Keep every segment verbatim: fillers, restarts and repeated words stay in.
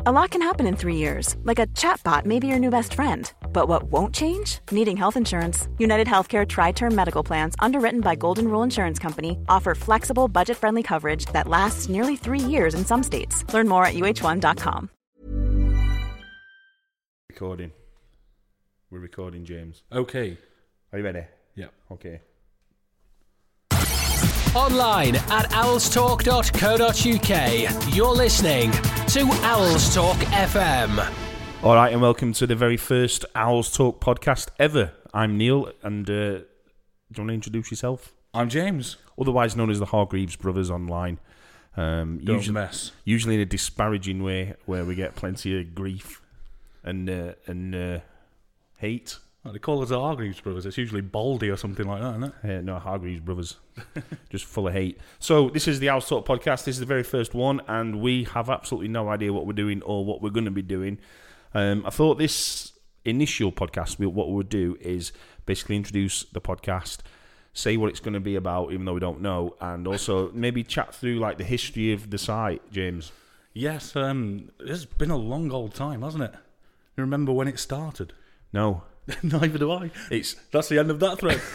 A lot can happen in three years, like a chatbot may be your new best friend. But what won't change? Needing health insurance. United Healthcare Tri-Term Medical Plans, underwritten by Golden Rule Insurance Company, offer flexible, budget-friendly coverage that lasts nearly three years in some states. Learn more at U H one dot com. Recording. We're recording, James. Okay. Are you ready? Yeah. Okay. Online at owls talk dot co dot uk. You're listening to Owls Talk F M. All right, and welcome to the very first Owls Talk podcast ever. I'm Neil, and uh, do you want to introduce yourself? I'm James. Otherwise known as the Hargreaves Brothers online. Um, Don't usually, mess. Usually in a disparaging way, where we get plenty of grief and uh, and uh, hate. Well, they call us the Hargreaves Brothers. It's usually Baldy or something like that, isn't it? Uh, no, Hargreaves Brothers. Just full of hate. So this is the Owls Talk podcast. This is the very first one, and we have absolutely no idea what we're doing or what we're going to be doing. Um, I thought this initial podcast, what we would do is basically introduce the podcast, say what it's going to be about, even though we don't know, and also maybe chat through like the history of the site, James. Yes, um, it's been a long old time, hasn't it? You remember when it started? No. Neither do I. It's That's the end of that thread.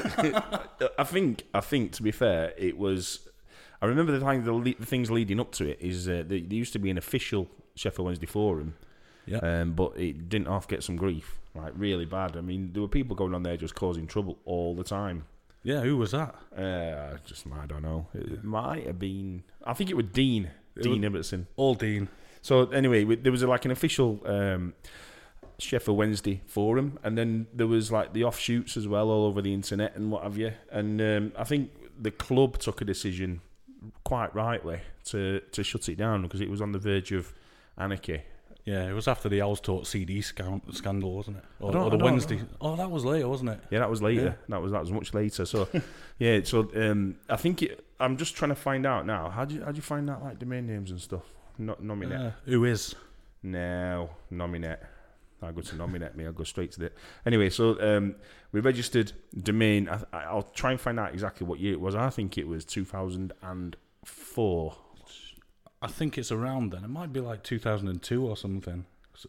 I think. I think. To be fair, it was. I remember the, time, the, le- the things leading up to it is uh, there, there used to be an official Sheffield Wednesday forum, yeah, um, but it didn't half get some grief, like really bad. I mean, there were people going on there just causing trouble all the time. Yeah, who was that? Uh, just I don't know. It might have been. I think it was Dean. It Dean was, Ibbotson. All Dean. So anyway, there was a, like an official. Um, Sheffield Wednesday forum, and then there was like the offshoots as well all over the internet and what have you. And um, I think the club took a decision quite rightly to to shut it down because it was on the verge of anarchy. Yeah, it was after the Owls Talk C D sc- scandal, wasn't it? Or, I don't- or I the don't- Wednesday. Oh, that was later, wasn't it? Yeah, that was later. Yeah. That was that was much later. So yeah, so um, I think it, I'm just trying to find out now. How do you how do you find out like domain names and stuff? Not nominate. Uh, who is? No, nominate. I go to nominate me. I'll go straight to the. Anyway, so um, we registered domain. I, I'll try and find out exactly what year it was. I think it was two thousand four. I think it's around then. It might be like two thousand two or something.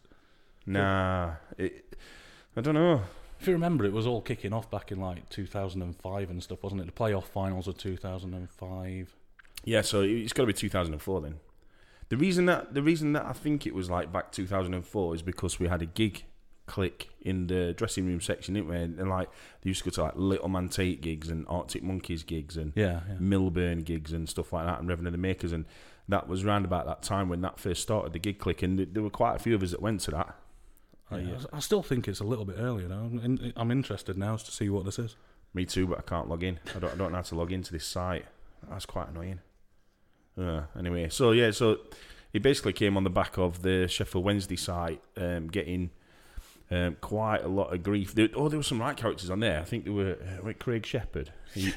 Nah, it, I don't know. If you remember, it was all kicking off back in like two thousand five and stuff, wasn't it? The playoff finals of two thousand five. Yeah, so it's got to be two thousand four then. The reason that the reason that I think it was like back two thousand four is because we had a gig click in the dressing room section, didn't we? And, and like they used to go to like Little Man Tate gigs and Arctic Monkeys gigs and yeah, yeah. Milburn gigs and stuff like that, and Reverend of the Makers, and that was round about that time when that first started, the gig click, and there were quite a few of us that went to that. Yeah, I still think it's a little bit earlier now. I'm, in, I'm interested now to see what this is. Me too, but I can't log in. I don't. I don't know how to log into this site. That's quite annoying. Uh, anyway, so yeah, so it basically came on the back of the Sheffield Wednesday site um, getting um, quite a lot of grief. There, oh, there were some right characters on there. I think there were uh, Craig Shepherd. He,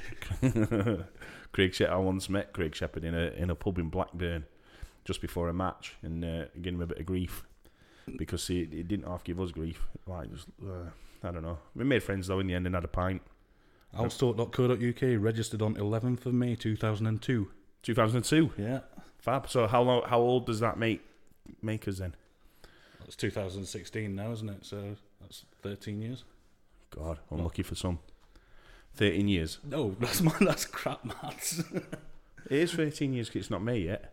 Craig Shepherd. I once met Craig Shepherd in a in a pub in Blackburn just before a match, and uh, gave him a bit of grief because he, he didn't half give us grief. Like, just uh, I don't know. We made friends though in the end and had a pint. owls talk dot co dot uk registered on eleventh of May two thousand two. two thousand two. Yeah. Fab. So how long? How old does that make make us then? It's two thousand sixteen now, isn't it? So that's thirteen years. God, unlucky for some. Thirteen years. No, that's my that's crap maths. It is thirteen years. 'Cause it's not May yet.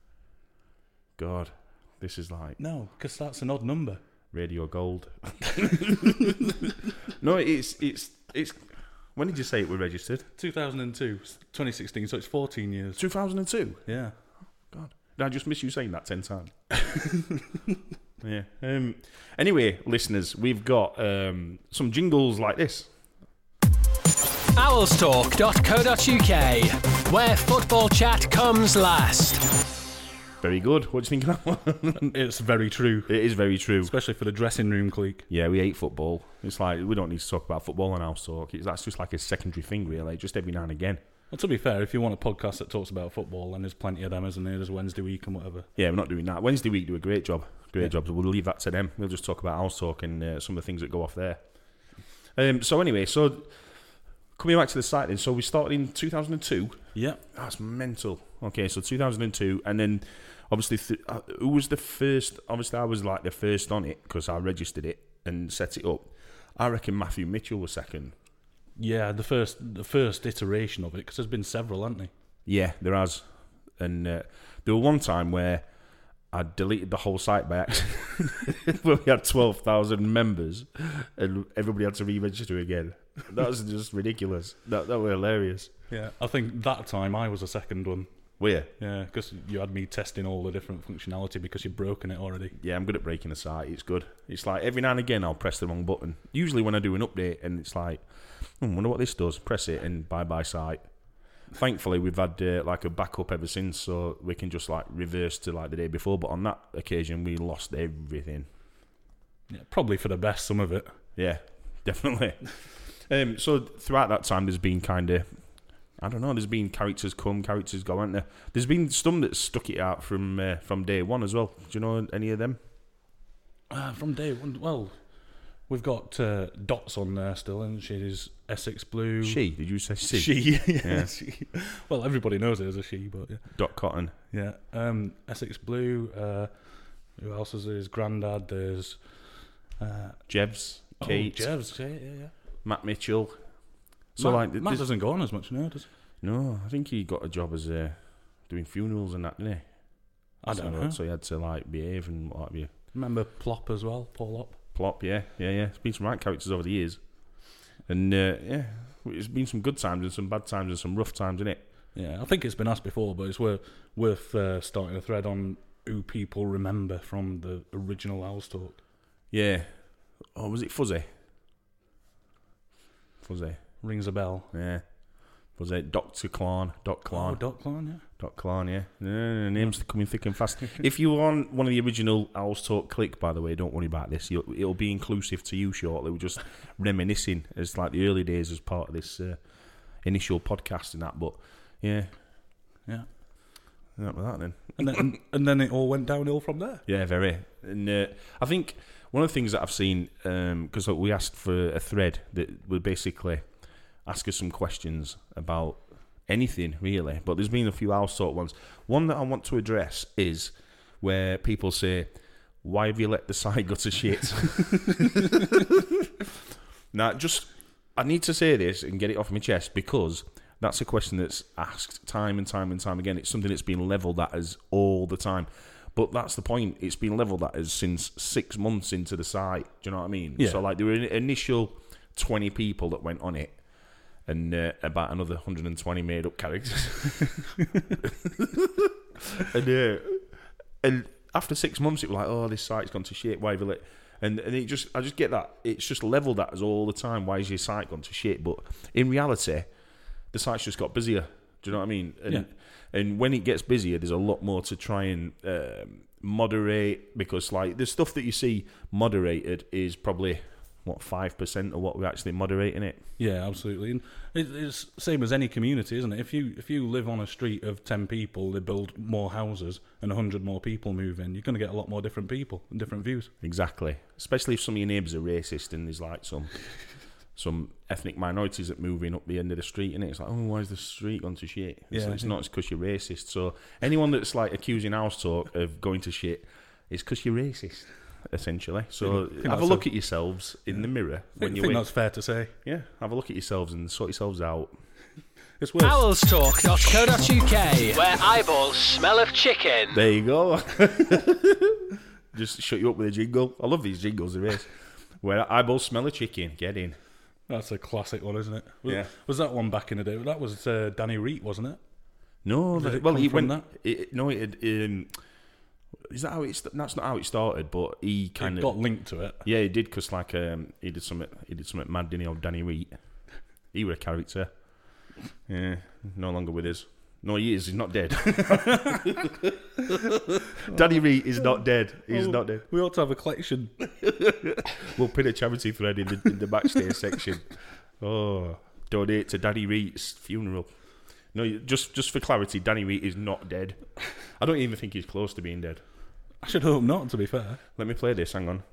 God, this is like No, because that's an odd number. Radio Gold. No, it's it's it's. When did you say it was registered? two thousand two, twenty sixteen. So it's fourteen years. two thousand two. Yeah. God, did I just miss you saying that ten times? Yeah. Um. Anyway, listeners, we've got um some jingles like this. owls talk dot co dot uk, where football chat comes last. Very good. What do you think of that one? It's very true. It is very true. Especially for the dressing room clique. Yeah, we hate football. It's like we don't need to talk about football on Owls Talk. It's, that's just like a secondary thing, really. Just every now and again. Well, to be fair, if you want a podcast that talks about football, then there's plenty of them, isn't there? There's Wednesday week and whatever. Yeah, we're not doing that. Wednesday week do a great job. Great Yeah. job. So we'll leave that to them. We'll just talk about Owls Talk and uh, some of the things that go off there. Um. So anyway, so coming back to the site then. So we started in two thousand two. Yeah. That's mental. Okay, so two thousand two, and then obviously, th- uh, who was the first? Obviously, I was like the first on it because I registered it and set it up. I reckon Matthew Mitchell was second. Yeah, the first the first iteration of it, because there's been several, haven't there? Yeah, there has. And uh, there was one time where I deleted the whole site by accident. Where we had twelve thousand members and everybody had to re-register again. That was just ridiculous. That that were hilarious. Yeah, I think that time I was the second one. Were you? Yeah, because you had me testing all the different functionality because you'd broken it already. Yeah, I'm good at breaking the site. It's good. It's like every now and again I'll press the wrong button. Usually when I do an update and it's like, I hmm, wonder what this does. Press it and bye-bye site. Thankfully, we've had uh, like a backup ever since, so we can just like reverse to like the day before. But on that occasion, we lost everything. Yeah, probably for the best, some of it. Yeah, definitely. um, so throughout that time, there's been kind of, I don't know, there's been characters come, characters go, aren't there? There's been some that stuck it out from uh, from day one as well. Do you know any of them? Uh, from day one, well, we've got uh, Dots on there still, and she's Essex Blue. She? Did you say she? She, yeah. Yeah. she. Well, everybody knows it as a she, but yeah. Dot Cotton. Yeah. Um, Essex Blue. Uh, who else is there? There's Grandad. There's uh, Jevs. Kate. Oh, Jevs. Yeah, yeah, yeah. Matt Mitchell. So Matt, like, Matt this- doesn't go on as much now, does he? No, I think he got a job as uh, doing funerals and that, didn't he? I so, don't know. So he had to like behave and what have you. Remember Plop as well, Paul Op? Plop, yeah, yeah, yeah. It's been some right characters over the years, and uh, yeah, it's been some good times and some bad times and some rough times, innit? Yeah, I think it's been asked before, but it's worth worth uh, starting a thread on who people remember from the original Owls Talk. Yeah. Oh, was it Fuzzy? Fuzzy. Rings a bell. Yeah. Was it Doctor Clarn? Doc Clarn. Oh, Doc Clarn, yeah. Doc Clarn, yeah. yeah. Names coming thick and fast. If you were on one of the original Owls Talk click, by the way, don't worry about this. You'll, it'll be inclusive to you shortly. We're just reminiscing as like the early days as part of this uh, initial podcast and that. But yeah, Yeah. that was that then. And then, and, and then it all went downhill from there. Yeah, very. And uh, I think one of the things that I've seen, because um, we asked for a thread that would basically ask us some questions about anything, really. But there's been a few Owls Talk ones. One that I want to address is where people say, why have you let the site go to shit? Now, just, I need to say this and get it off my chest because that's a question that's asked time and time and time again. It's something that's been levelled at us all the time. But that's the point. It's been levelled at us since six months into the site. Do you know what I mean? Yeah. So, like, there were an initial twenty people that went on it and uh, about another one hundred twenty made-up characters. and, uh, and after six months, it was like, oh, this site's gone to shit. Why have you let... And, and it just, I just get that. It's just levelled at us all the time. Why is your site gone to shit? But in reality, the site's just got busier. Do you know what I mean? And, Yeah. and when it gets busier, there's a lot more to try and um, moderate, because like the stuff that you see moderated is probably what five percent of what we're actually moderating it. Yeah, absolutely. And it, it's same as any community, isn't it? If you if you live on a street of ten people, they build more houses, and a hundred more people move in, you're going to get a lot more different people and different views. Exactly. Especially if some of your neighbours are racist and there's like some some ethnic minorities that move in up the end of the street, and it's like, oh, why is the street gone to shit? It's, Yeah, it's yeah. not because you're racist. So anyone that's like accusing Owls Talk of going to shit, it's because you're racist, essentially. So I think have a that's look a- at yourselves in the mirror I when think, you think wake. that's fair to say. Yeah, have a look at yourselves and sort yourselves out. It's worth. owls talk dot co dot U K, where eyeballs smell of chicken. There you go. Just shut you up with a jingle. I love these jingles, there is. Where eyeballs smell of chicken. Get in. That's a classic one, isn't it? Was, Yeah. Was that one back in the day? That was uh, Danny Reet, wasn't it? No, Did that- it well, come he from went. that? It, no, it. Um, is that how it? st- That's not how it started, but he kind It of got linked to it. Yeah, he did, because like um, he did something. He did something mad, didn't he? Old Danny Reet. He was a character. Yeah, no longer with us. No, he is. He's not dead. Danny Reet is not dead. He's Oh, not dead. We ought to have a collection. We'll pin a charity thread in the, in the backstage section. Oh, donate to Danny Reet's funeral. No, you- just just for clarity, Danny Reet is not dead. I don't even think he's close to being dead. I should hope not, to be fair. Let me play this. Hang on.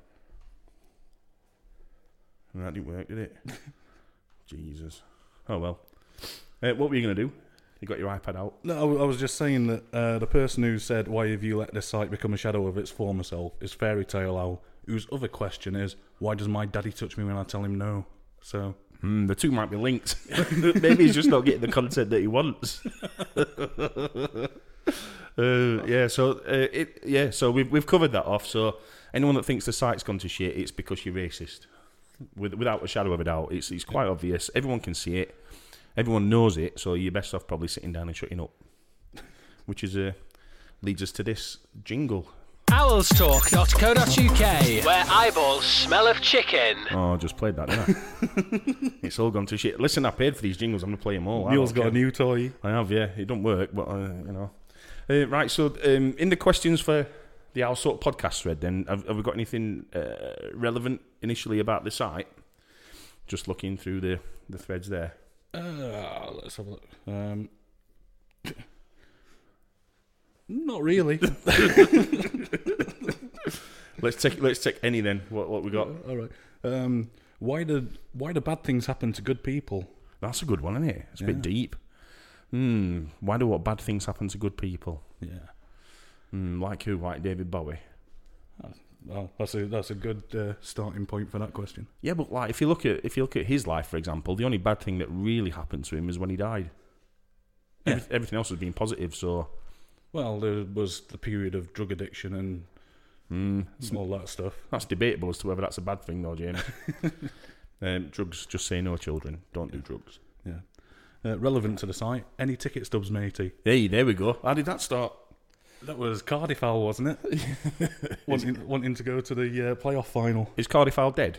That didn't work, did it? Jesus. Oh well. Uh, what were you gonna do? You got your iPad out? No, I was just saying that uh, the person who said, why have you let this site become a shadow of its former self, is Fairy Tale Owl, whose other question is, why does my daddy touch me when I tell him no? So... Mm, the two might be linked. Maybe he's just not getting the content that he wants. uh, yeah, so uh, it, yeah, so we've we've covered that off. So anyone that thinks the site's gone to shit, it's because you're racist, With, without a shadow of a doubt. It's it's quite obvious. Everyone can see it. Everyone knows it. So you're best off probably sitting down and shutting up, which is uh, leads us to this jingle. owls talk dot co dot U K, where eyeballs smell of chicken. Oh, I just played that, didn't I? It's all gone to shit. Listen, I paid for these jingles. I'm going to play them all. I Neil's don't got a care. new toy. I have, yeah. It don't work, but, uh, you know. Uh, right, so um, in the questions for the Owl Talk podcast thread, then, have, have we got anything uh, relevant initially about the site? Just looking through the, the threads there. Uh, let's have a look. Um, not really. Let's take let's take any then. What what we got? All right. Um, why do why do bad things happen to good people? That's a good one, isn't it? It's a Yeah. bit deep. Hmm. Why do what bad things happen to good people? Yeah. Hmm. Like who? Like David Bowie? Well, that's a that's a good uh, starting point for that question. Yeah, but like if you look at if you look at his life, for example, the only bad thing that really happened to him is when he died. Yeah. Every, everything else has been positive. So. Well, there was the period of drug addiction and Mm, all that stuff. that's debatable as to whether that's a bad thing, though, James. um, drugs, just say no, children. Don't do drugs. Yeah. Uh, relevant to the site. Any ticket stubs, matey? Hey, there we go. How did that start? That was Cardiff Owl, wasn't it? wanting, wanting to go to the uh, playoff final. Is Cardiff Owl dead?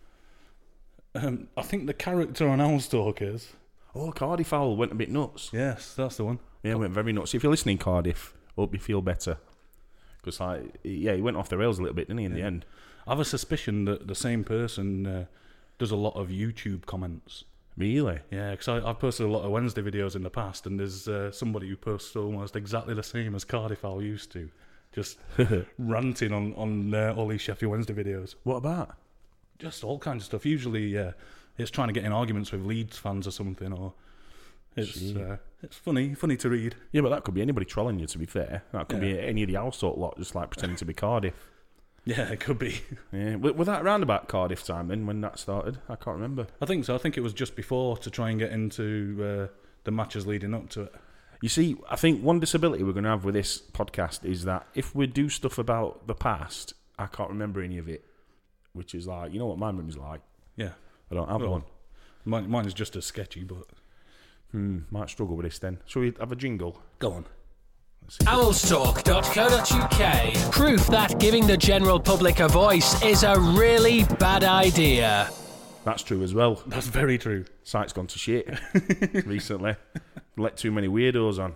Um, I think the character on Owl's Talk is. Oh, Cardiff Owl went a bit nuts. Yes, that's the one. Yeah, went very nuts. If you're listening, Cardiff, hope you feel better. Because, like, yeah, he went off the rails a little bit, didn't he, in the end? I have a suspicion that the same person uh, does a lot of YouTube comments. Really? Yeah, because I've posted a lot of Wednesday videos in the past, and there's uh, somebody who posts almost exactly the same as Cardiff Owl used to. Just ranting on, on uh, all these Sheffield Wednesday videos. What about? Just all kinds of stuff. Usually uh, it's trying to get in arguments with Leeds fans or something, or it's uh, it's funny funny to read. Yeah, but that could be anybody trolling you, to be fair. That could Yeah. be any of the Owl Talk lot just, like, pretending to be Cardiff. Yeah, it could be. Yeah. Was was that around about Cardiff time, then, when that started? I can't remember. I think so. I think it was just before to try and get into uh, the matches leading up to it. You see, I think one disability we're going to have with this podcast is that if we do stuff about the past, I can't remember any of it. Which is like, you know what my memory's like? Yeah. I don't have Well, one. Mine, mine is just as sketchy, but... Hmm, might struggle with this then. Shall we have a jingle? Go on. owls talk dot co dot U K. Proof that giving the general public a voice is a really bad idea. That's true as well. That's very true. Site's gone to shit recently. Let too many weirdos on.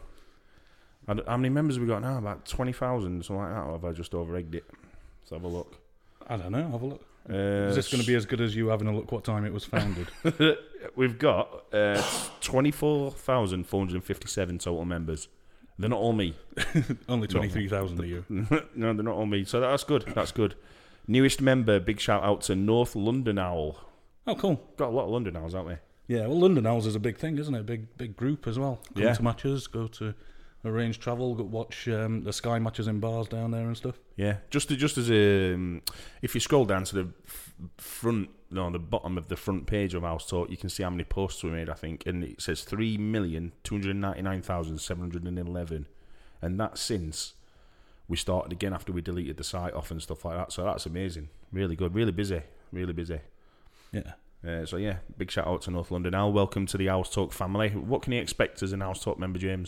I don't- how many members have we got now? About twenty thousand, something like that, or have I just over-egged it? Let's have a look. I don't know. Have a look. Uh, Is this going to be as good as you having a look what time it was founded? We've got uh, twenty-four thousand four hundred fifty-seven total members. They're not all me. Only twenty-three thousand of you. No, they're not all me. So that's good. That's good. Newest member, big shout out to North London Owl. Oh, cool. Got a lot of London Owls, haven't we? Yeah, well, London Owls is a big thing, isn't it? A big, big group as well. Come Yeah. to matches, go to arrange travel, go watch um, the Sky matches in bars down there and stuff. Yeah, just to, just as a, um, if you scroll down to the f- front, no, the bottom of the front page of Owls Talk, you can see how many posts we made, I think, and it says three million two hundred ninety-nine thousand seven hundred eleven, and that's since we started again after we deleted the site off and stuff like that. So that's amazing, really good, really busy, really busy. Yeah. Uh, so yeah, big shout out to North London Owl. Welcome to the Owls Talk family. What can you expect as an Owls Talk member, James?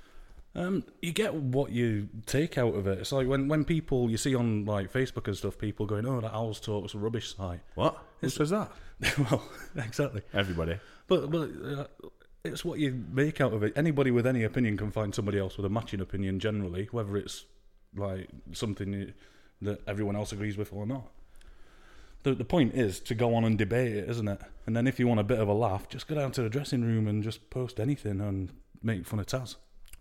Um, you get what you take out of it. It's like when, when people, you see on like Facebook and stuff, people going, oh, that Owls Talk's a rubbish site. What? Who says that? Well, exactly. Everybody. But but uh, it's what you make out of it. Anybody with any opinion can find somebody else with a matching opinion generally, whether it's like something that everyone else agrees with or not. The the point is to go on and debate it, isn't it? And then if you want a bit of a laugh, just go down to the dressing room and just post anything and make fun of Taz.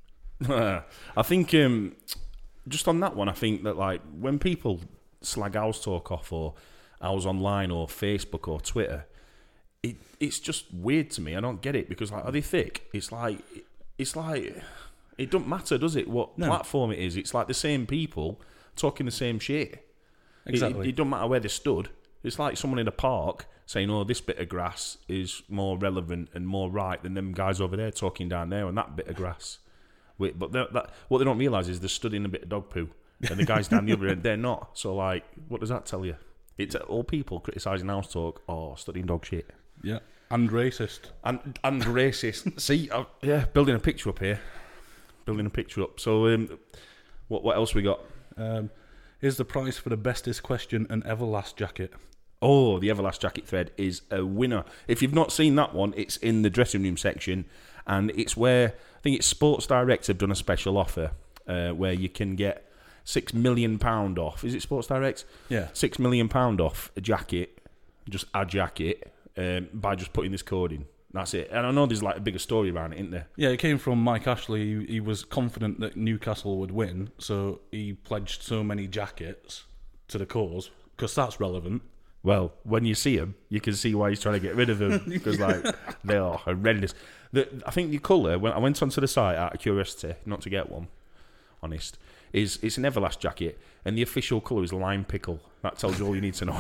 I think um, just on that one, I think that like when people slag Owls Talk off or Owls Online or Facebook or Twitter, it it's just weird to me. I don't get it because like, are they thick? It's like it's like it doesn't matter, does it? What No. platform it is? It's like the same people talking the same shit. Exactly. It, it, it doesn't matter where they stood. It's like someone in a park saying, "Oh, this bit of grass is more relevant and more right than them guys over there talking down there on that bit of grass." Wait, but that, what they don't realise is they're stood in a bit of dog poo, and the guys down the other end, they're not. So, like, what does that tell you? It's all people criticising House Talk or studying dog shit. Yeah, and racist. And and racist. See, uh, yeah, building a picture up here. Building a picture up. So, um, what what else we got? Um, here's the price for the bestest question an Everlast jacket. Oh, the Everlast jacket thread is a winner. If you've not seen that one, it's in the dressing room section, and it's where I think it's Sports Direct have done a special offer uh, where you can get six million pound off. Is it Sports Direct? Yeah. Six million pound off a jacket, just a jacket, um, by just putting this code in. That's it. And I know there's like a bigger story around it, isn't there? Yeah, it came from Mike Ashley. He, he was confident that Newcastle would win, so he pledged so many jackets to the cause, because that's relevant. Well, when you see them, you can see why he's trying to get rid of them, because like they are horrendous. The, I think the colour, when I went onto the site out of curiosity, not to get one, honest, is it's an Everlast jacket, and the official colour is lime pickle. That tells you all you need to know.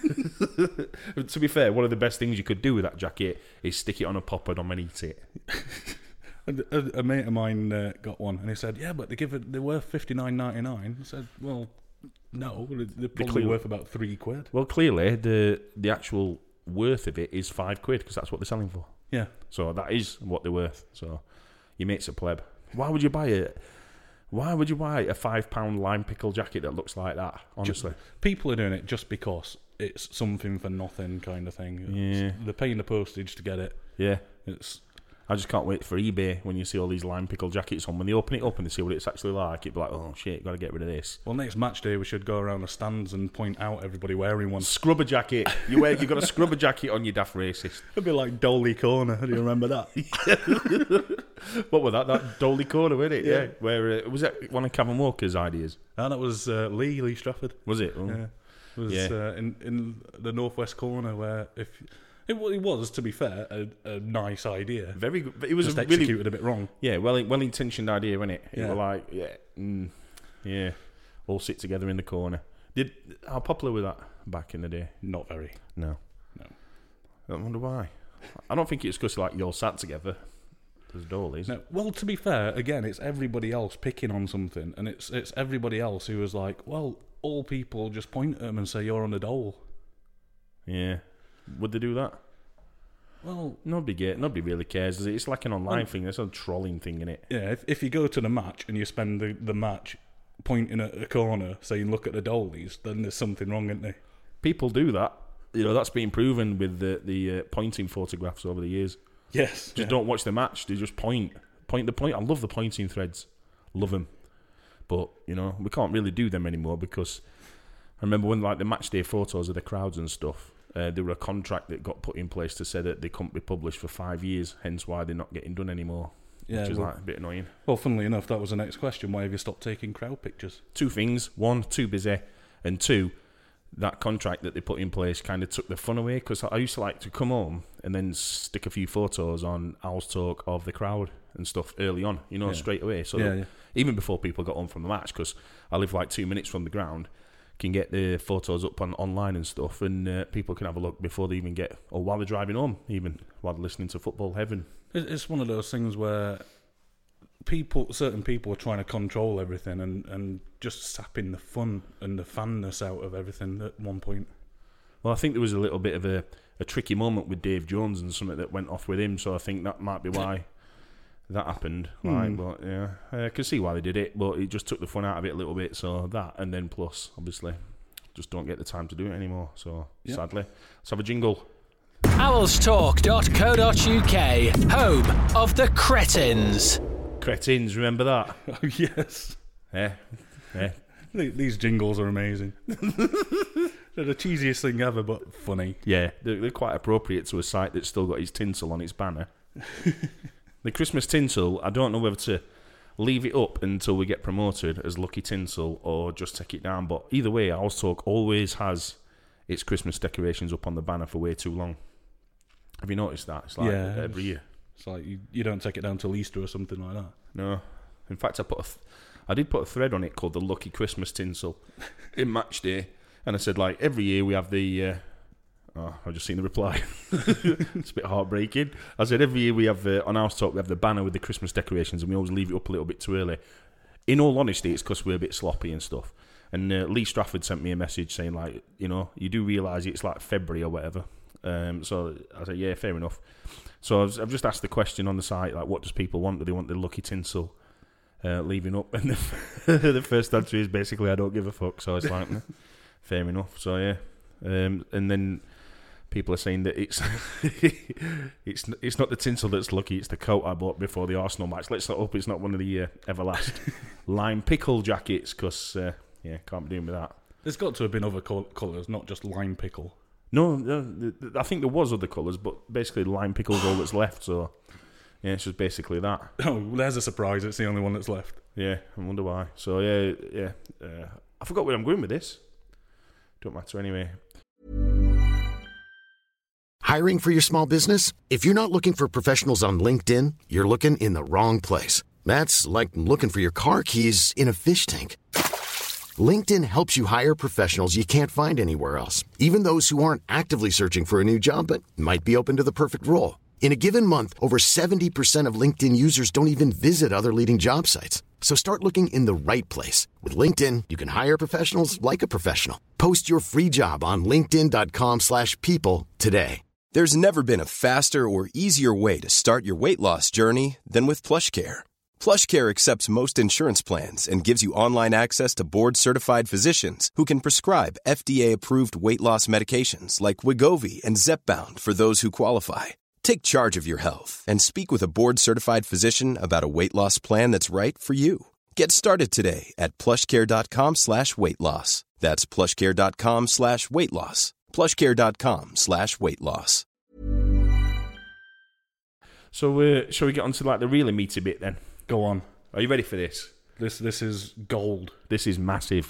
To be fair, one of the best things you could do with that jacket is stick it on a poppadom and eat it. A, a, a mate of mine uh, got one, and he said, "Yeah, but they give it. They're worth fifty nine ninety nine." I said, "Well, no, they're probably clearly- worth about three quid." Well, clearly the the actual worth of it is five quid because that's what they're selling for. Yeah, So that is what they're worth. So your mate's a pleb. Why would you buy it? Why would you buy a five pound lime pickle jacket that looks like that? Honestly, people are doing it just because it's something for nothing kind of thing. Yeah. They're paying the postage to get it. yeah. It's I just can't wait for eBay when you see all these lime pickle jackets on. When they open it up and they see what it's actually like, it'd be like, oh shit, got to get rid of this. well, next match day we should go around the stands and point out everybody wearing one. Scrubber jacket. You wear. You got a scrubber jacket on, you daft racist. It'd be like Dolly Corner. Do you remember that? What was that? That Dolly Corner, wasn't it? Yeah. Yeah. Where uh, was that one of Kevin Walker's ideas? And that was uh, Lee Lee Strafford. Was it? Oh. Yeah, it was Yeah. uh, in in the northwest corner where if it, wa- it was, to be fair, a, a nice idea. Very good. It was Just a executed really a bit wrong. yeah, well well intentioned idea, wasn't it? It Yeah. was like yeah, mm, yeah, all sit together in the corner. Did how popular was that back in the day? Not very. No, No. I wonder why. I don't think it's because like you're sat together. There's dollies. No. Well, to be fair, again, it's everybody else picking on something, and it's it's everybody else who was like, well, all people just point at them and say you're on a dole. Yeah, would they do that? Well, Nobody get. Nobody really cares. Does it? It's like an online Well- thing. There's a trolling thing in it. yeah. If if you go to the match and you spend the, the match pointing at a corner saying look at the dollies, then there's something wrong, isn't there? People do that. You know that's been proven with the the uh, pointing photographs over the years. Yes. Just don't watch the match. They just point, point the point. I love the pointing threads, love them. But you know we can't really do them anymore because I remember when like the match day photos of the crowds and stuff. Uh, there were a contract that got put in place to say that they couldn't be published for five years. Hence why they're not getting done anymore. Yeah. which is well, like a bit annoying. well, funnily enough, that was the next question. Why have you stopped taking crowd pictures? Two things: one, too busy, and two, that contract that they put in place kind of took the fun away. Because I used to like to come home and then stick a few photos on Owls Talk of the crowd and stuff early on, you know, Yeah. straight away. So Yeah, that yeah. even before people got home from the match, because I live like two minutes from the ground, can get the photos up on online and stuff, and uh, people can have a look before they even get, or while they're driving home, even while they're listening to Football Heaven. It- It's one of those things where people, certain people, are trying to control everything and, and just sapping the fun and the fanness out of everything at one point. Well, I think there was a little bit of a, a tricky moment with Dave Jones and something that went off with him, so I think that might be why that happened. Like, Hmm. but yeah, I can see why they did it, but it just took the fun out of it a little bit. So that, and then plus, obviously, just don't get the time to do it anymore. So Yeah. sadly, let's have a jingle. owls talk dot co dot U K, home of the cretins. Cretins, remember that? Oh, yes. Yeah, yeah. Th- These jingles are amazing. They're the cheesiest thing ever, but funny. Yeah, they're, they're quite appropriate to a site that's still got its tinsel on its banner. The Christmas tinsel, I don't know whether to leave it up until we get promoted as Lucky Tinsel or just take it down. But either way, Owls Talk always has its Christmas decorations up on the banner for way too long. Have you noticed that? It's like Yeah. every year. It's like you, you don't take it down till Easter or something like that. No. In fact, I put a th- I did put a thread on it called the Lucky Christmas Tinsel in match day, and I said like every year we have the. Uh, oh, I've just seen the reply. It's a bit heartbreaking. I said every year we have uh, on House Talk we have the banner with the Christmas decorations, and we always leave it up a little bit too early. In all honesty, it's because we're a bit sloppy and stuff. And uh, Lee Strafford sent me a message saying like, you know, you do realise it's like February or whatever. Um, so I said, yeah, fair enough. So I've, I've just asked the question on the site, like, what does people want? Do they want the Lucky Tinsel uh, leaving up? And the, the first answer is basically, I don't give a fuck. So it's like, fair enough. So yeah, um, and then people are saying that it's it's it's not the tinsel that's lucky, it's the coat I bought before the Arsenal match. Let's not hope it's not one of the uh, Everlast lime pickle jackets, because uh, yeah, can't be doing with that. There's got to have been other col- colours, not just lime pickle. No, no, I think there was other colours, but basically lime pickle's all that's left. So yeah, it's just basically that. Oh, there's a surprise. It's the only one that's left. Yeah, I wonder why. So yeah, yeah. Uh, I forgot where I'm going with this. Don't matter anyway. Hiring for your small business? If you're not looking for professionals on LinkedIn, you're looking in the wrong place. That's like looking for your car keys in a fish tank. LinkedIn helps you hire professionals you can't find anywhere else, even those who aren't actively searching for a new job but might be open to the perfect role. In a given month, over seventy percent of LinkedIn users don't even visit other leading job sites. So start looking in the right place. With LinkedIn, you can hire professionals like a professional. Post your free job on linkedin dot com slash people today. There's never been a faster or easier way to start your weight loss journey than with PlushCare. PlushCare accepts most insurance plans and gives you online access to board-certified physicians who can prescribe F D A-approved weight loss medications like Wegovy and Zepbound for those who qualify. Take charge of your health and speak with a board-certified physician about a weight loss plan that's right for you. Get started today at plushcare.com slash weight loss. That's plushcare.com slash weight loss. plushcare.com slash weight loss. So uh, shall we get on to like the really meaty bit then? Go on. Are you ready for this? This this is gold. This is massive.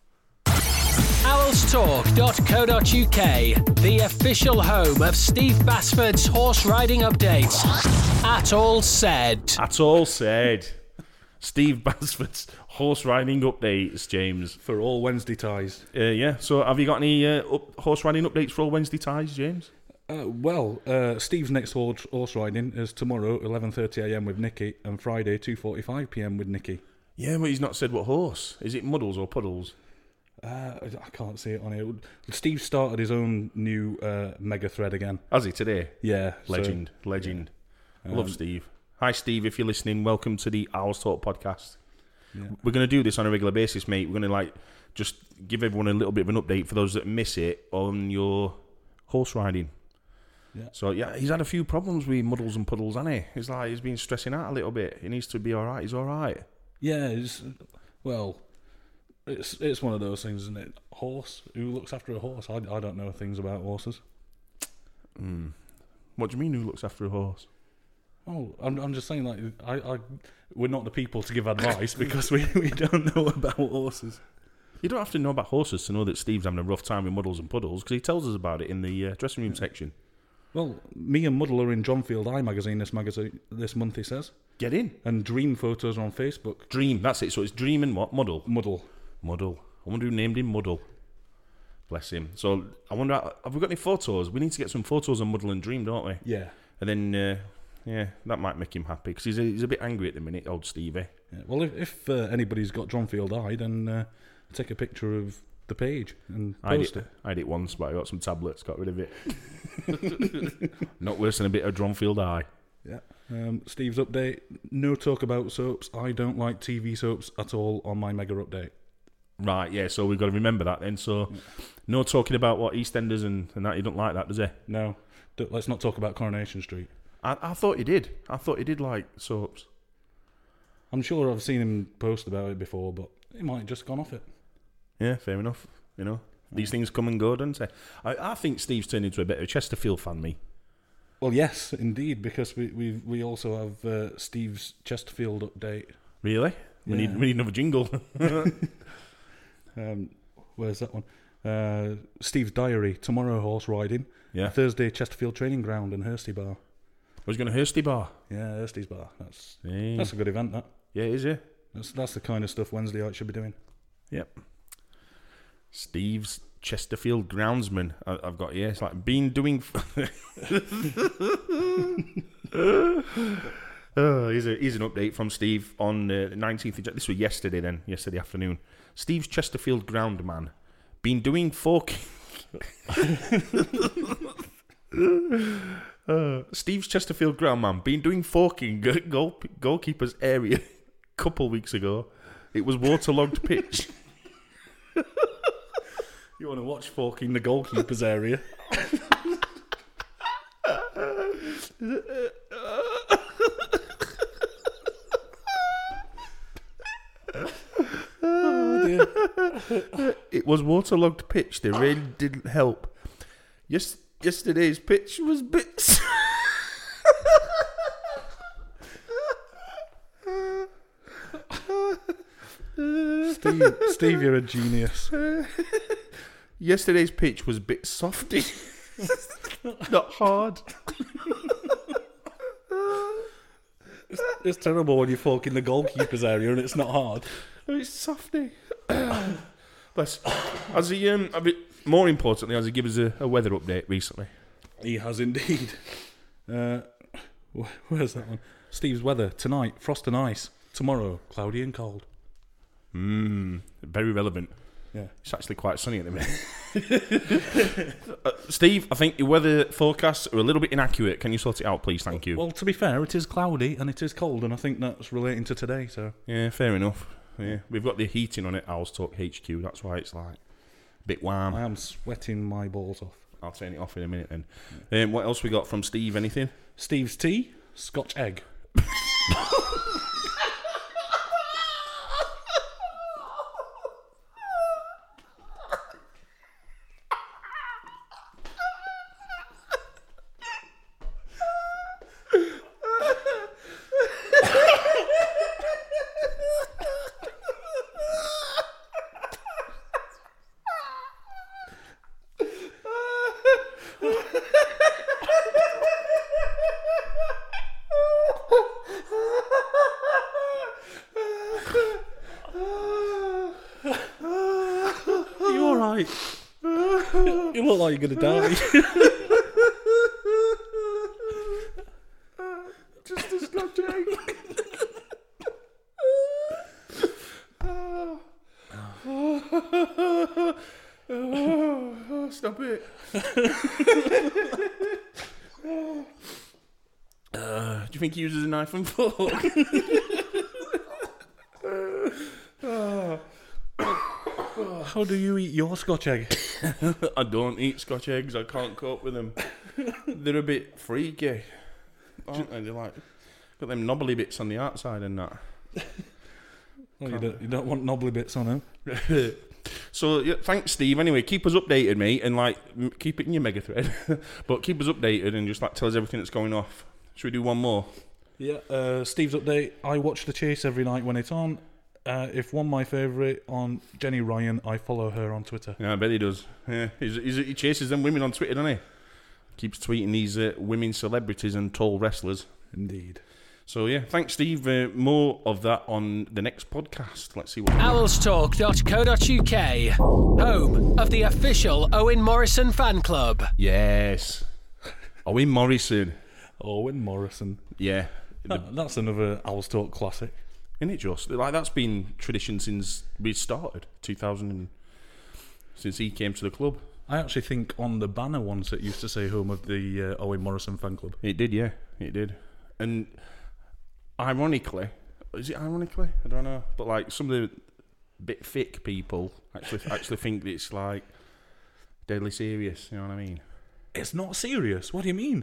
owls talk dot co dot uk, the official home of Steve Basford's horse riding updates. At all said. At all said. Steve Basford's horse riding updates, James. For all Wednesday ties. Uh, yeah, so have you got any uh, up, horse riding updates for all Wednesday ties, James? Uh, well, uh, Steve's next horse, horse riding is tomorrow, eleven thirty a m with Nikki, and Friday, two forty-five p m with Nikki. Yeah, but he's not said what horse. Is it Muddles or Puddles? Uh, I can't see it on here. Steve started his own new uh, mega thread again. Has he today? Yeah. Legend, so, legend. yeah. Love Um, Steve. Hi, Steve, if you're listening, welcome to the Owls Talk podcast. Yeah. We're going to do this on a regular basis, mate. We're going to like just give everyone a little bit of an update for those that miss it on your horse riding. Yeah. So, yeah, he's had a few problems with Muddles and Puddles, hasn't he? It's like he's been stressing out a little bit. He needs to be all right. He's all right. Yeah, it's, well, it's it's one of those things, isn't it? Horse, who looks after a horse? I, I don't know things about horses. Mm. What do you mean, who looks after a horse? Oh, I'm I'm just saying, like, I, I we're not the people to give advice because we, we don't know about horses. You don't have to know about horses to know that Steve's having a rough time with Muddles and Puddles, because he tells us about it in the uh, dressing room section. Well, me and Muddle are in Johnfield Eye magazine this magazine this month, he says. Get in. And Dream photos are on Facebook. Dream, that's it. So it's Dream and what? Muddle? Muddle. Muddle. I wonder who named him Muddle. Bless him. So I wonder, have we got any photos? We need to get some photos on Muddle and Dream, don't we? Yeah. And then, uh, yeah, that might make him happy, because he's a, he's a bit angry at the minute, old Stevie. Yeah. Well, if, if uh, anybody's got Johnfield Eye, then uh, take a picture of the page and I post did, it. I did it once, but I got some tablets, got rid of it. Not worse than a bit of Dronfield Eye. Yeah. Um, Steve's update, no talk about soaps. I don't like T V soaps at all on my mega update. Right, yeah, so we've got to remember that then. So, yeah. No talking about what EastEnders and, and that, you don't like that, does he? No. D- let's not talk about Coronation Street. I, I thought he did. I thought he did like soaps. I'm sure I've seen him post about it before, but he might have just gone off it. Yeah, fair enough. You know, these things come and go, don't they? I, I think Steve's turned into a bit of a Chesterfield fan, me. Well, yes, indeed, because we we, we also have uh, Steve's Chesterfield update. Really? We Yeah. need we need another jingle. um, where's that one? Uh, Steve's diary, tomorrow horse riding. Yeah. Thursday, Chesterfield Training Ground and Hursty Bar. was going to Hursty Bar. Yeah, Hursty's Bar. That's Yeah. that's a good event. That Yeah, it is, yeah. that's that's the kind of stuff Wednesday night should be doing. Yep. Steve's Chesterfield groundsman. I, I've got here. It's like been doing. oh, here's, a, here's an update from Steve on uh, the nineteenth of January. This was yesterday. Then yesterday afternoon. Steve's Chesterfield groundman been doing fork. uh, Steve's Chesterfield groundman been doing forking g- goal, goalkeeper's area a couple weeks ago. It was waterlogged pitch. You want to watch forking the goalkeeper's area? Oh dear. It was waterlogged pitch. They really didn't help. Yes, yesterday's pitch was bits. Steve, Steve, you're a genius. Yesterday's pitch was a bit softy. Not hard. It's, it's terrible when you fork in the goalkeeper's area and it's not hard. It's softy. Bless. Has he, um, a bit, more importantly, has he given us a, a weather update recently? He has indeed. Uh, wh- where's that one? Steve's weather tonight: frost and ice. Tomorrow, cloudy and cold. Mmm, very relevant. Yeah. It's actually quite sunny at the minute. uh, Steve, I think your weather forecasts are a little bit inaccurate. Can you sort it out, please? Thank you. Well, to be fair, it is cloudy and it is cold, and I think that's relating to today. So Yeah, fair enough. Yeah, we've got the heating on it, Owls Talk H Q. That's why it's like a bit warm. I am sweating my balls off. I'll turn it off in a minute then. Um, what else we got from Steve? Anything? Steve's tea, Scotch egg. You all right? You look like you're gonna die. Just a Scotch egg. oh, stop it. uh, do you think he uses a knife and fork? How do you eat your Scotch egg? I don't eat Scotch eggs. I can't cope with them. They're a bit freaky, aren't they? They're like got them knobbly bits on the outside and that. Well, you don't, you don't want knobbly bits on them. So yeah, thanks, Steve. Anyway, keep us updated, mate, and like m- keep it in your mega thread. But keep us updated and just like tell us everything that's going off. Should we do one more? Yeah. Uh, Steve's update. I watch The Chase every night when it's on. Uh, if one my favourite on Jenny Ryan, I follow her on Twitter. Yeah, I bet he does. Yeah, he's, he's, he chases them women on Twitter, doesn't he? Keeps tweeting these uh, women celebrities and tall wrestlers. Indeed. So yeah, thanks, Steve. Uh, more of that on the next podcast. Let's see what. owls talk dot co dot U K, home of the official Owen Morrison fan club. Yes, Owen Morrison. Owen Morrison. Yeah, That, that's another Owls Talk classic. isn't it just like that's been tradition since we started two thousand and since he came to the club. I actually think on the banner once it used to say home of the uh, Owen Morrison fan club. It did, yeah, it did. And ironically, is it ironically? I don't know, but like some of the bit thick people actually actually think that it's like deadly serious. You know what I mean? It's not serious. What do you mean?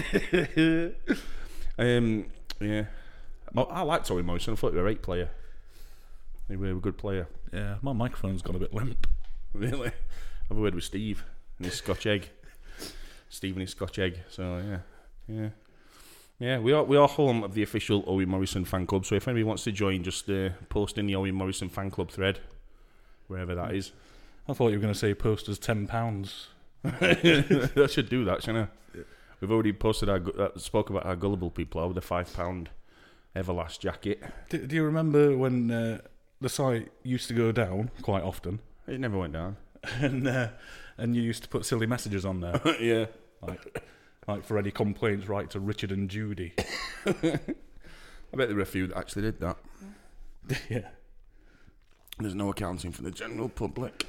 um, yeah, I, I liked Owen Morrison. I thought he was a great player. He was a good player. Yeah, my microphone's gone a bit limp. Really, I've a word with Steve and his Scotch egg. Steve and his Scotch egg. So yeah, yeah. Yeah, we are we are home of the official Owen Morrison fan club. So if anybody wants to join, just uh, post in the Owen Morrison fan club thread, wherever that is. I thought you were going to say post as ten pounds. I should do that, shouldn't I? We've already posted our gu- uh, spoke about our gullible people with the five pound Everlast jacket. Do, do you remember when uh, the site used to go down quite often, It never went down. and uh, and you used to put silly messages on there, Yeah. like like for any complaints, write to Richard and Judy. I bet there were a few that actually did that. Yeah. There's no accounting for the general public.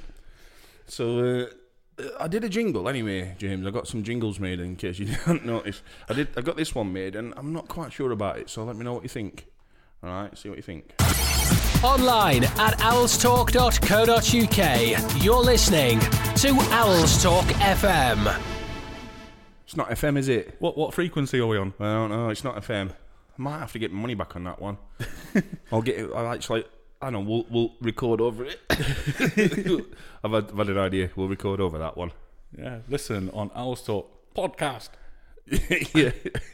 So uh, I did a jingle anyway, James. I got some jingles made in case you didn't notice. I did. I got this one made, and I'm not quite sure about it. So let me know what you think. All right, see what you think. Online at owls talk dot co dot uk. You're listening to Owls Talk F M. It's not F M, is it? What what frequency are we on? I don't know. It's not F M. I might have to get my money back on that one. I'll get it. I'll actually. I know. We'll we'll record over it. I've, had, I've had an idea. We'll record over that one. Yeah, listen on Owls Talk podcast. Yeah.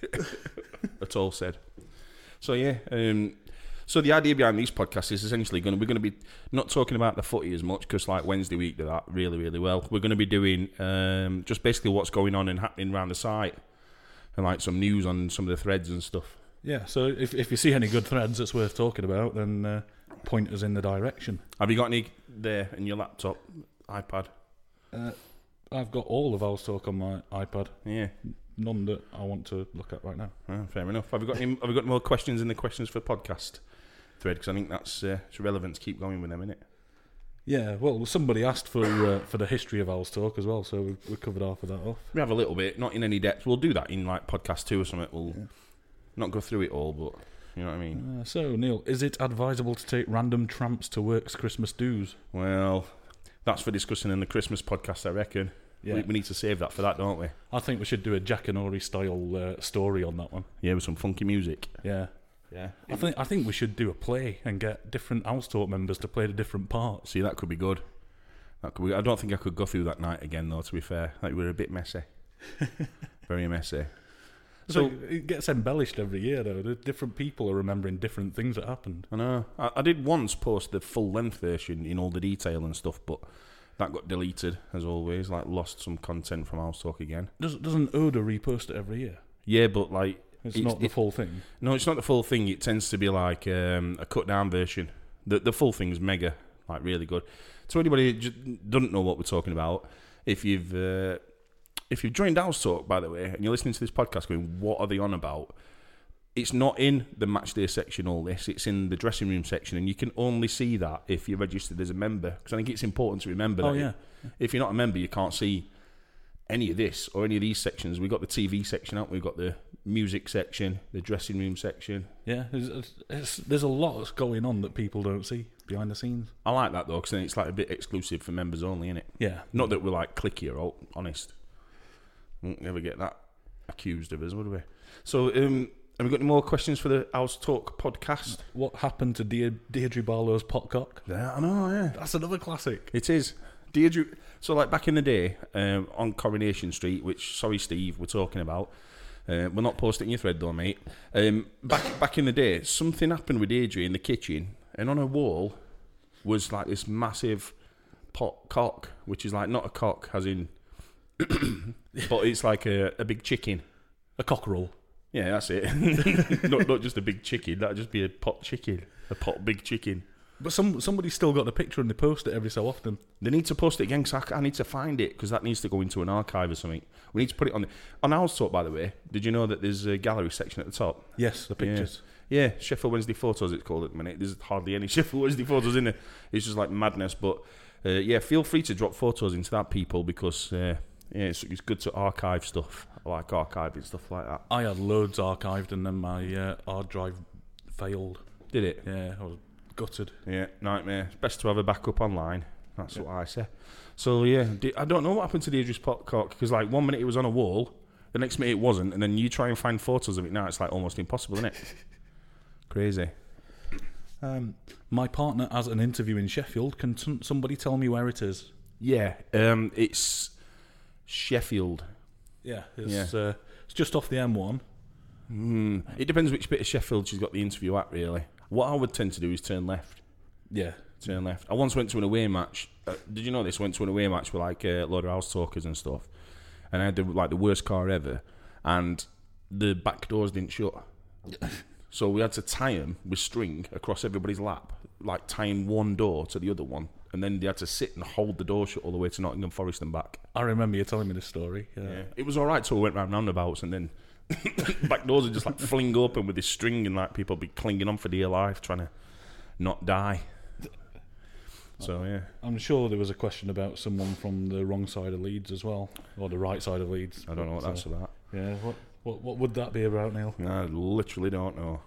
That's all said. So yeah. Um, so the idea behind these podcasts is essentially going to we're going to be not talking about the footy as much because like Wednesday week did that really really well. We're going to be doing um, just basically what's going on and happening around the site and like some news on some of the threads and stuff. Yeah, so if if you see any good threads that's worth talking about, then uh, point us in the direction. Have you got any there in your laptop, iPad? Uh, I've got all of Owls Talk on my iPad. Yeah. None that I want to look at right now. Oh, fair enough. Have we got any, have we got more questions in the questions for podcast thread? Because I think that's uh, it's relevant to keep going with them, isn't it? Yeah, well, somebody asked for uh, for the history of Owls Talk as well, so we, we covered half of that off. We have a little bit, not in any depth. We'll do that in like podcast two or something. We'll yeah. not go through it all, but you know what I mean. Uh, so Neil, is it advisable to take random tramps to work's Christmas dues? Well, that's for discussing in the Christmas podcast, I reckon. Yeah. We, we need to save that for that, don't we? I think we should do a Jack and Ori style uh, story on that one. Yeah, with some funky music. Yeah. Yeah. I think I think we should do a play and get different Owls Talk members to play the different parts. See, that could be good. That could be, I don't think I could go through that night again, though, to be fair. Like, we were a bit messy. Very messy. So it gets embellished every year, though. The different people are remembering different things that happened. I know. I, I did once post the full-length version in all the detail and stuff, but that got deleted, as always. Like, lost some content from Owls Talk again. Does, doesn't Oda repost it every year? Yeah, but, like... It's, it's not the it, full thing? No, it's not the full thing. It tends to be, like, um, a cut-down version. The the full thing's mega, like, really good. So anybody who just doesn't know what we're talking about, if you've... Uh, If you've joined Owls Talk, by the way, and you're listening to this podcast going, what are they on about? It's not in the match day section, all this. It's in the dressing room section, and you can only see that if you're registered as a member. Because I think it's important to remember oh, that yeah. if you're not a member, you can't see any of this or any of these sections. We've got the T V section out, we've got the music section, the dressing room section. Yeah, it's, it's, there's a lot that's going on that people don't see behind the scenes. I like that, though, because then it's like a bit exclusive for members only, innit? Yeah. Not that we're like clicky or all, honest. Won't never get that accused of us, would we? So, um, have we got any more questions for the Owls Talk podcast? What happened to De- Deirdre Barlow's potcock? Yeah, I know, yeah. That's another classic. It is. Deirdre, so, like, back in the day, um, on Coronation Street, which, sorry, Steve, we're talking about. Uh, we're not posting your thread, though, mate. Um, back back in the day, something happened with Deirdre in the kitchen, and on her wall was, like, this massive pot cock, which is, like, not a cock, as in... but it's like a, a big chicken. A cockerel. Yeah, that's it. not not just a big chicken. That'd just be a pot chicken. A pot big chicken. But some somebody's still got the picture and they post it every so often. They need to post it again because I, I need to find it because that needs to go into an archive or something. We need to put it on the, on Owls Talk, by the way. Did you know that there's a gallery section at the top? Yes, the pictures. Yeah, yeah Sheffield Wednesday Photos it's called at the minute. There's hardly any Sheffield Wednesday photos in there. It's just like madness. But uh, yeah, feel free to drop photos into that, people, because... Uh, Yeah, it's, it's good to archive stuff. I like archiving stuff like that. I had loads archived and then my uh, hard drive failed. Did it? Yeah, I was gutted. Yeah, nightmare. It's best to have a backup online. That's yeah. what I say. So, yeah, I don't know what happened to Deirdre's potcock, because, like, one minute it was on a wall, the next minute it wasn't, and then you try and find photos of it now, it's, like, almost impossible, isn't it? Crazy. Um, my partner has an interview in Sheffield. Can t- somebody tell me where it is? Yeah, um, it's... Sheffield. Yeah, it's, yeah. Uh, it's just off the M one. Mm. It depends which bit of Sheffield she's got the interview at, really. What I would tend to do is turn left. Yeah. Turn left. I once went to an away match. Uh, did you know this? Went to an away match with like uh, a load of Owls Talkers and stuff. And I had the, like the worst car ever. and the back doors didn't shut. So we had to tie them with string across everybody's lap, like tying one door to the other one, and then they had to sit and hold the door shut all the way to Nottingham Forest and back. I remember you telling me this story. Yeah. Yeah. It was all right till we went round roundabouts, and then back doors would just like fling open with this string, and like people be clinging on for dear life, trying to not die. So yeah, I'm sure there was a question about someone from the wrong side of Leeds as well, or the right side of Leeds. I don't know what So, that's about. Yeah, what, what what would that be about, Neil? I literally don't know.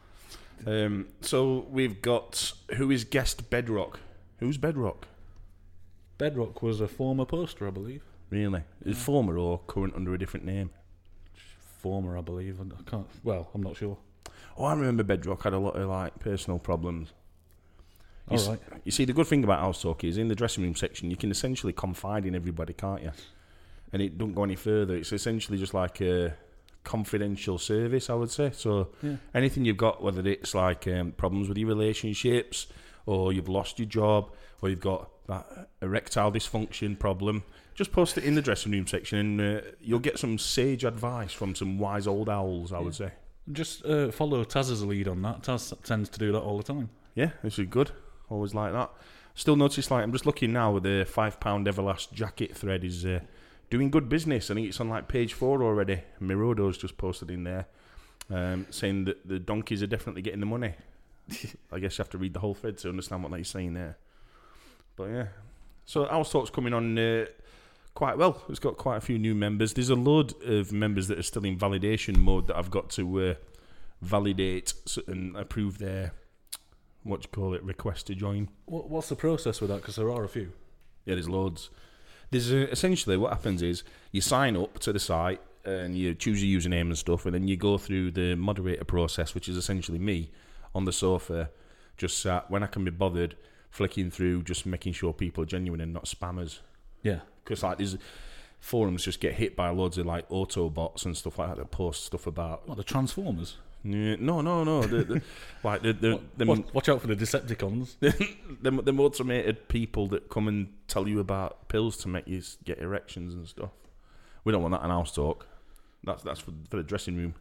Um, so we've got, who is guest Bedrock? Who's Bedrock? Bedrock was a former poster, I believe. Really? Is former or current under a different name? Former, I believe. and I can't. Well, I'm not sure. Oh, I remember Bedrock had a lot of like personal problems. You, All s- right. you see, the good thing about House Talk is in the dressing room section, you can essentially confide in everybody, can't you? And it don't go any further. It's essentially just like a confidential service, I would say. So Yeah. anything you've got, whether it's like um, problems with your relationships, or you've lost your job, or you've got that erectile dysfunction problem, just post it in the dressing room section, and uh, you'll get some sage advice from some wise old owls, I would say. Just uh, follow Taz's lead on that. Taz tends to do that all the time. Yeah, this is good. Always like that. Still notice, like, I'm just looking now with the five pound Everlast jacket thread is uh, doing good business. I think it's on like page four already. Mirodo's just posted in there um, saying that the donkeys are definitely getting the money. I guess you have to read the whole thread to understand what they're saying there. But yeah. So House Talk's coming on uh, quite well. It's got quite a few new members. There's a load of members that are still in validation mode that I've got to uh, validate and approve their, what do you call it, request to join. What, what's the process with that? Because there are a few. Yeah, there's loads. There's uh, essentially what happens is you sign up to the site and you choose your username and stuff, and then you go through the moderator process, which is essentially me on the sofa, just sat when I can be bothered, flicking through, just making sure people are genuine and not spammers. Yeah. Because like these forums just get hit by loads of like auto bots and stuff like that that post stuff about. What, the Transformers? Yeah, no, no, no. The, the, like the the What, them, watch, watch out for the Decepticons. them, them automated people that come and tell you about pills to make you s- get erections and stuff. We don't want that in House Talk. That's that's for, for the dressing room.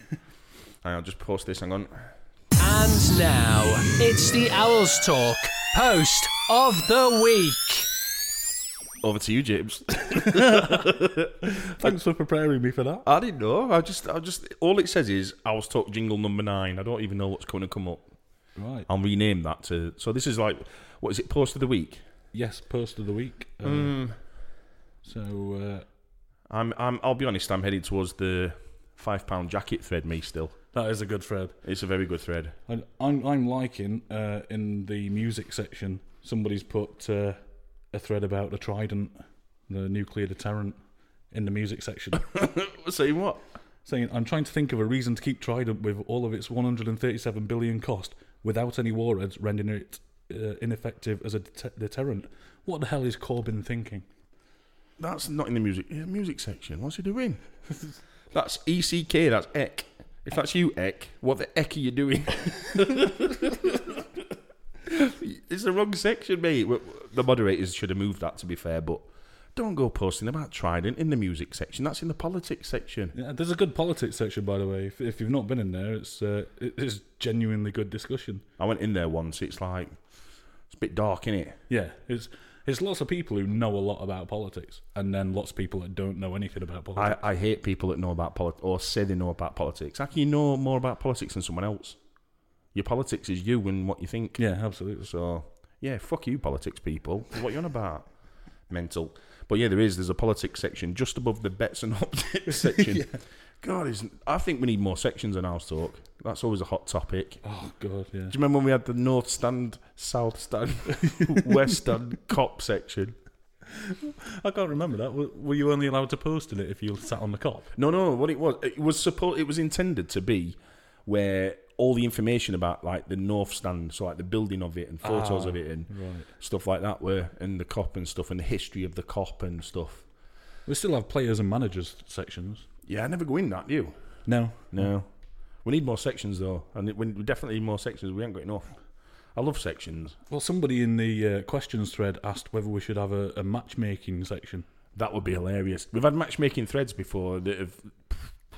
Hang on, just post this. Hang on. And now, it's the Owls Talk Post of the Week. Over to you, James. Thanks for preparing me for that. I didn't know. I just, I just. All it says is House Talk jingle number nine. I don't even know what's going to come up. Right. I'll rename that to. So this is like, what is it? Post of the week. Yes, post of the week. Uh, Mm. So uh, I'm, I'm. I'll be honest. I'm headed towards the five pound jacket thread. Me still. that is a good thread. It's a very good thread. And I'm I'm liking uh, in the music section. Somebody's put uh, a thread about the Trident, the nuclear deterrent, in the music section, Saying what? saying I'm trying to think of a reason to keep Trident with all of its one hundred thirty-seven billion cost without any warheads, rendering it uh, ineffective as a det- deterrent. What the hell is Corbyn thinking? That's not in the music yeah, music section. What's he doing? That's E C K. That's Eck. If that's you, Eck, what the Eck are you doing? It's the wrong section, mate. The moderators should have moved that, to be fair, but don't go posting about Trident in the music section. That's in the politics section. Yeah, there's a good politics section, by the way. If, if you've not been in there, it's uh, it is genuinely good discussion. I went in there once. It's like, it's a bit dark, innit? Yeah, it's it's lots of people who know a lot about politics, and then lots of people that don't know anything about politics. I, I hate people that know about politics or say they know about politics. How can you know more about politics than someone else? Your politics is you and what you think. Yeah, absolutely. So, yeah, fuck you, politics people. What you on about? Mental. But yeah, there is. There's a politics section just above the bets and optics section. Yeah. God, isn't, I think we need more sections in House Talk. That's always a hot topic. Oh god, yeah. Do you remember when we had the North Stand, South Stand, West Stand cop section? I can't remember that. Were, were you only allowed to post in it if you sat on the cop? No, no. What it was, it was supposed, it was intended to be where all the information about like the North Stand, so like the building of it and photos Ah, of it and right. stuff like that, were and the cop and stuff and the history of the cop and stuff. We still have players and managers sections. Yeah, I never go in that. Do you? No, No. We need more sections though, and it, we definitely need more sections. We ain't got enough. I love sections. Well, somebody in the uh, questions thread asked whether we should have a, a matchmaking section. That would be hilarious. We've had matchmaking threads before that have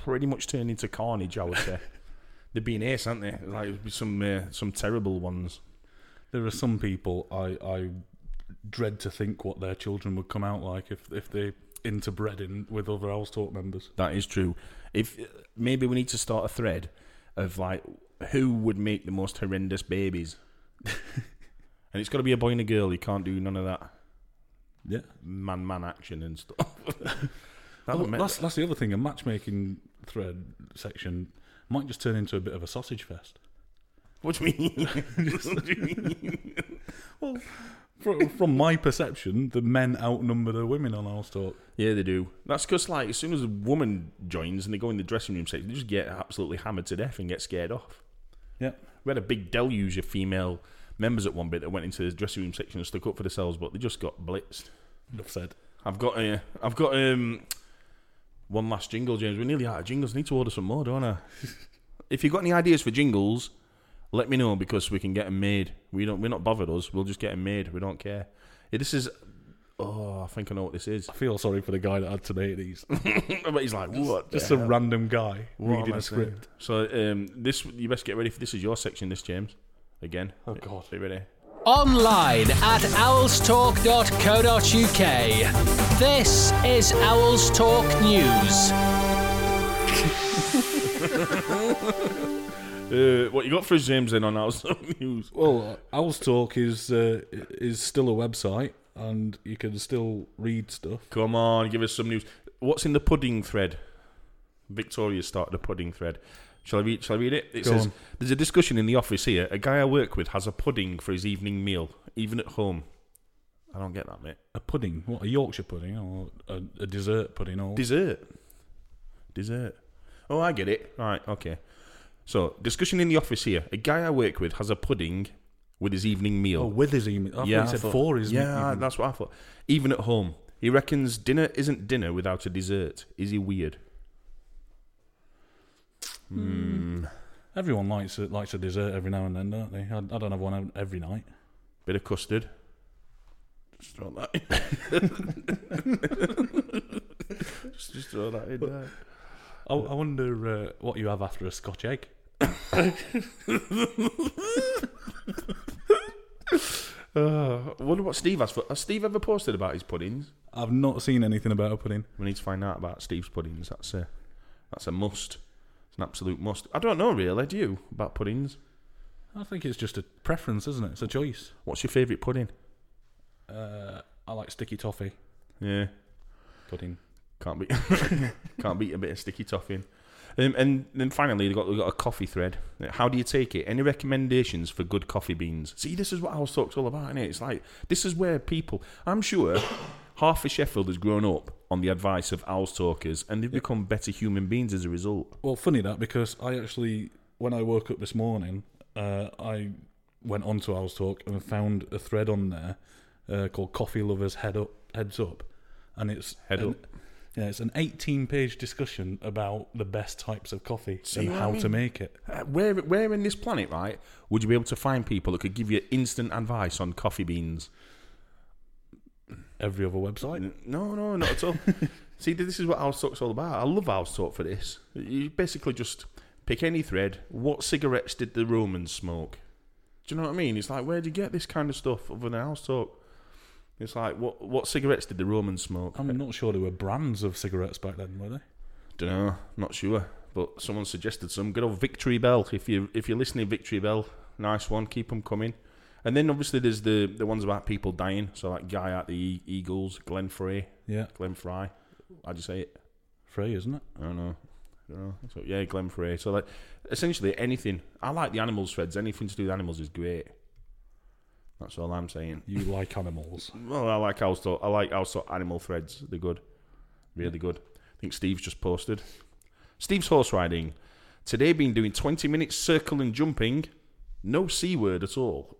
pretty much turned into carnage, I would say. They've been ace, haven't they? Like some uh, some terrible ones. There are some people I, I dread to think what their children would come out like if if they interbred with other Owls Talk members. That is true. If maybe we need to start a thread of like who would make the most horrendous babies, and it's got to be a boy and a girl. You can't do none of that. Yeah, man, man action and stuff. that well, that's that's the other thing. A matchmaking thread section might just turn into a bit of a sausage fest. What do you mean? What do you mean? Well, from, from my perception, the men outnumber the women on Owls Talk. Yeah, they do. That's because, like, as soon as a woman joins and they go in the dressing room section, they just get absolutely hammered to death and get scared off. Yeah. We had a big deluge of female members at one bit that went into the dressing room section and stuck up for themselves, but they just got blitzed. Enough said. I've got uh, I've got um, one last jingle, James. We're nearly out of jingles. I need to order some more, don't I? If you've got any ideas for jingles, let me know, because we can get them made. We don't. We're not bothered us. We'll just get them made. We don't care. Yeah, this is. Oh, I think I know what this is. I feel sorry for the guy that had to make these. But he's like, what? Just a random guy What reading am I a script. saying? So um, this, you best get ready for this. Is your section, this, James? Again. Oh God. Are you ready? Online at owls talk dot co dot uk. This is Owls Talk News. Uh, what you got for us, James, then on Owls Talk News? Well, Owls Talk is uh, is still a website, and you can still read stuff. Come on, give us some news. What's in the pudding thread? Victoria started a pudding thread. Shall I read? Shall I read it? It Go says, on. "There's a discussion in the office here. A guy I work with has a pudding for his evening meal, even at home." I don't get that, mate. A pudding? What, a Yorkshire pudding or a, a dessert pudding? Or Dessert. Dessert. Oh, I get it. Right, okay. So, discussion in the office here. A guy I work with has a pudding with his evening meal. Oh, with his email. I yeah, thought he I said thought- for his Yeah, evening. that's what I thought. Even at home. He reckons dinner isn't dinner without a dessert. Is he weird? Hmm. Everyone likes a, likes a dessert every now and then, don't they? I, I don't have one every night. Bit of custard. Just throw that in. just, just throw that in there. I, I wonder uh, what you have after a Scotch egg. Uh, I wonder what Steve has for. Has Steve ever posted about his puddings? I've not seen anything about a pudding. We need to find out about Steve's puddings. That's a, that's a must. It's an absolute must. I don't know really. Do you about puddings? I think it's just a preference, isn't it? It's a choice. What's your favourite pudding? Uh, I like sticky toffee Yeah, pudding. can't beat can't beat a bit of sticky toffee. Um, and then finally, we got we got a coffee thread. How do you take it? Any recommendations for good coffee beans? See, this is what Owls Talk's all about, isn't it? It's like this is where people. I'm sure half of Sheffield has grown up on the advice of Owls Talkers, and they've become better human beings as a result. Well, funny that, because I actually, when I woke up this morning, uh, I went onto Owls Talk and found a thread on there uh, called "Coffee Lovers Head Up Heads Up," and it's Head an, up. Yeah, it's an eighteen-page discussion about the best types of coffee See and what how I mean? to make it. Uh, where where in this planet, right, would you be able to find people that could give you instant advice on coffee beans? Every other website. N- No, no, not at all. See, this is what Owls Talk's all about. I love Owls Talk for this. You basically just pick any thread. What cigarettes did the Romans smoke? Do you know what I mean? It's like, where do you get this kind of stuff other than Owls Talk? It's like, what what cigarettes did the Romans smoke? I'm not sure there were brands of cigarettes back then, were they? Don't know, not sure. But someone suggested some. Good old Victory Bell. If you if you're listening, Victory Bell, nice one. Keep them coming. And then obviously there's the the ones about people dying. So like Guy at the E- Eagles, Glenn Frey, Yeah, Glenn Fry. How'd you say it? Frey, isn't it? I don't know. I don't know. So, yeah, Glenn Frey. So like essentially anything. I like the animals threads. Anything to do with animals is great. That's all I'm saying. You like animals. Well, I like Owls Talk. I like Owls Talk animal threads. They're good. Really good. I think Steve's just posted. Steve's horse riding. Today been doing twenty minutes circle and jumping. No C word at all.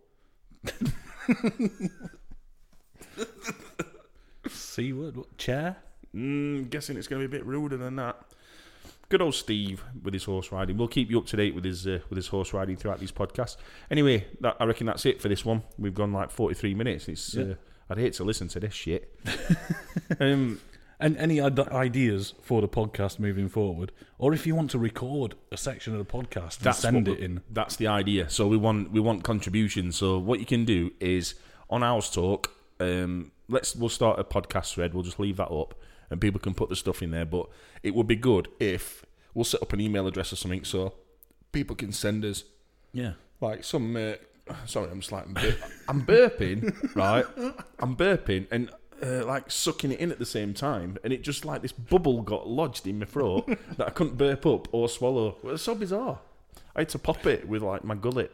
C word? What? Chair? Mm, guessing it's going to be a bit ruder than that. Good old Steve with his horse riding. We'll keep you up to date with his uh, with his horse riding throughout these podcasts. Anyway, that, I reckon that's it for this one. We've gone like forty-three minutes. It's Yeah. uh, I'd hate to listen to this shit. um, And any ide- ideas for the podcast moving forward, or if you want to record a section of the podcast and That's send what it we- in. That's the idea. So we want we want contributions. So what you can do is on House Talk, um, let's we'll start a podcast thread. We'll just leave that up, and people can put the stuff in there. But it would be good if we'll set up an email address or something so people can send us Yeah. like some. Uh, sorry, I'm just like I'm, bur- I'm burping, right? I'm burping and. Uh, like sucking it in at the same time, and it just like this bubble got lodged in my throat that I couldn't burp up or swallow. It was so bizarre. I had to pop it with like my gullet.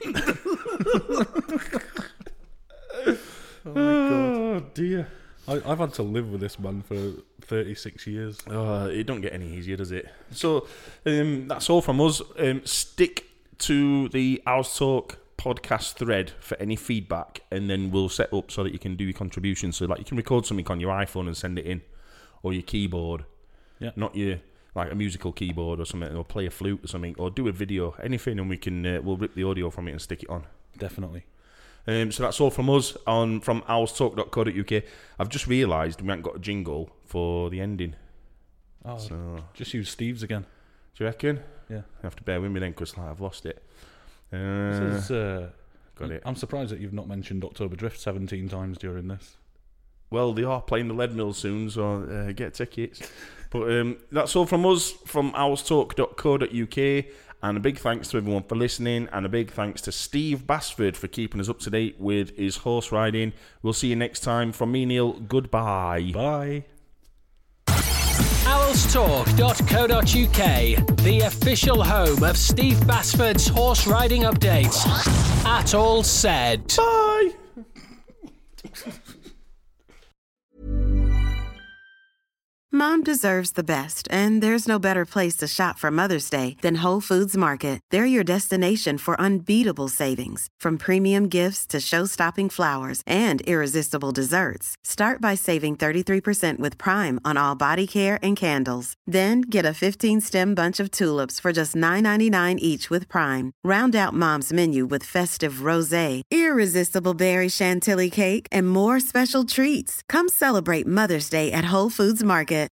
Oh my god. Oh dear. I, I've had to live with this man for thirty-six years. Uh, it don't get any easier, does it? So um, that's all from us. Um, stick to the House Talk podcast thread for any feedback, and then we'll set up so that you can do your contributions. So like you can record something on your iPhone and send it in, or your keyboard, Yeah. not your like a musical keyboard or something, or play a flute or something, or do a video, anything, and we can uh, we'll rip the audio from it and stick it on. Definitely. Um, so that's all from us on from owls talk dot co dot U K. I've just realised we haven't got a jingle for the ending. Oh, So just use Steve's again. do you reckon? Yeah. You have to bear with me then, because like, I've lost it. Uh, This is, uh, got it. I'm surprised that you've not mentioned October Drift seventeen times during this. Well, they are playing the Lead Mill soon, so uh, get tickets. But um, that's all from us from owls talk dot co dot U K. And a big thanks to everyone for listening, and a big thanks to Steve Basford for keeping us up to date with his horse riding. We'll see you next time. From me, Neil, goodbye. Bye. owls talk dot co dot U K, the official home of Steve Basford's horse riding updates. At all said. Bye. Mom deserves the best, and there's no better place to shop for Mother's Day than Whole Foods Market. They're your destination for unbeatable savings, from premium gifts to show-stopping flowers and irresistible desserts. Start by saving thirty-three percent with Prime on all body care and candles. Then get a fifteen-stem bunch of tulips for just nine ninety-nine each with Prime. Round out Mom's menu with festive rosé, irresistible berry chantilly cake, and more special treats. Come celebrate Mother's Day at Whole Foods Market.